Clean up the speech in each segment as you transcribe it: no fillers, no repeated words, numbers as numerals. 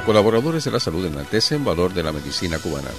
Colaboradores de la salud enaltecen valor de la medicina cubana.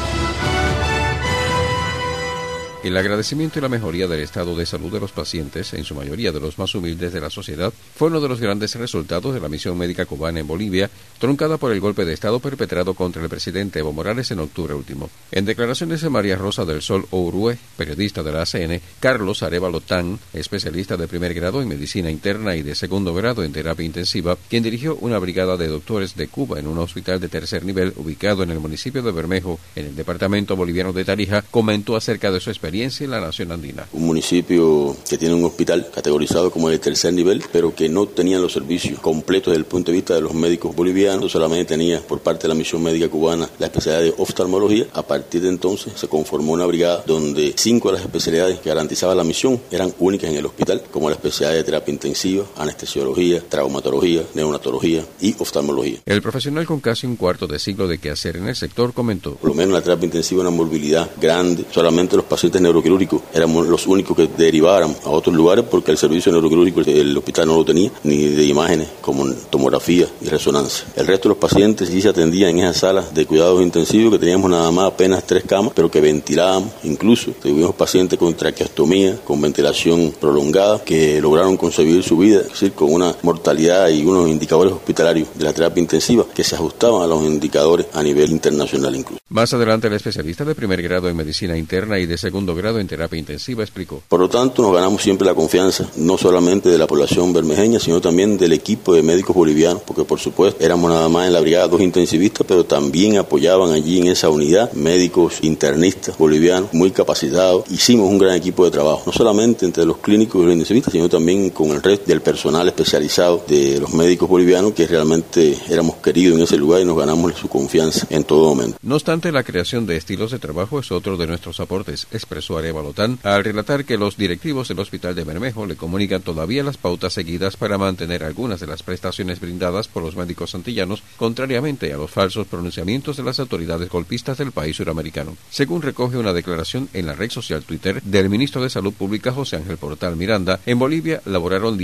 El agradecimiento y la mejoría del estado de salud de los pacientes, en su mayoría de los más humildes de la sociedad, fue uno de los grandes resultados de la misión médica cubana en Bolivia, truncada por el golpe de Estado perpetrado contra el presidente Evo Morales en octubre último. En declaraciones de María Rosa del Sol Ourue, periodista de la ACN, Carlos Arévalo Tan, especialista de primer grado en medicina interna y de segundo grado en terapia intensiva, quien dirigió una brigada de doctores de Cuba en un hospital de tercer nivel ubicado en el municipio de Bermejo, en el departamento boliviano de Tarija, comentó acerca de su experiencia en la nación andina. Un municipio que tiene un hospital categorizado como de tercer nivel, pero que no tenía los servicios completos desde el punto de vista de los médicos bolivianos, solamente tenía por parte de la misión médica cubana la especialidad de oftalmología. A partir de entonces se conformó una brigada donde 5 de las especialidades que garantizaba la misión eran únicas en el hospital, como la especialidad de terapia intensiva, anestesiología, traumatología, neonatología y oftalmología. El profesional con casi un cuarto de siglo de quehacer en el sector comentó: por lo menos la terapia intensiva una movilidad grande, solamente los pacientes neuroquirúrgicos éramos los únicos que derivaran a otros lugares porque el servicio neuroquirúrgico el hospital no lo tenía, ni de imágenes como tomografía y resonancia. El resto de los pacientes sí se atendían en esas salas de cuidados intensivos que teníamos nada más apenas 3 camas, pero que ventilábamos. Incluso tuvimos pacientes con traqueostomía, con ventilación prolongada, que lograron concebir su vida, es decir, con una mortalidad y unos indicadores hospitalarios de la terapia intensiva que se ajustaban a los indicadores a nivel internacional incluso. Más adelante, el especialista de primer grado en medicina interna y de segundo grado en terapia intensiva explicó: por lo tanto, nos ganamos siempre la confianza, no solamente de la población bermejeña, sino también del equipo de médicos bolivianos, porque por supuesto éramos nada más en la brigada 2 intensivistas, pero también apoyaban allí en esa unidad médicos internistas bolivianos muy capacitados. Hicimos un gran equipo de trabajo, no solamente entre los clínicos y los intensivistas, sino también con el resto del personal especializado de los médicos bolivianos, que realmente éramos queridos en ese lugar y nos ganamos su confianza en todo momento. No obstante, la creación de estilos de trabajo es otro de nuestros aportes, expresó Arévalo Tan, al relatar que los directivos del hospital de Bermejo le comunican todavía las pautas seguidas para mantener algunas de las prestaciones brindadas por los médicos antillanos, contrariamente a los falsos pronunciamientos de las autoridades golpistas del país suramericano. Según recoge una declaración en la red social Twitter del ministro de Salud Pública José Ángel Portal Miranda, en Bolivia laboraron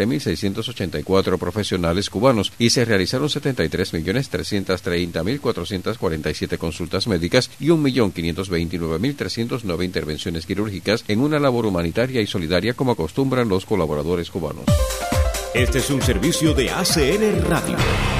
17.684 profesionales cubanos y se realizaron 73.330.447 consultas médicas y 1.529.309 intervenciones quirúrgicas en una labor humanitaria y solidaria como acostumbran los colaboradores cubanos. Este es un servicio de ACN Radio.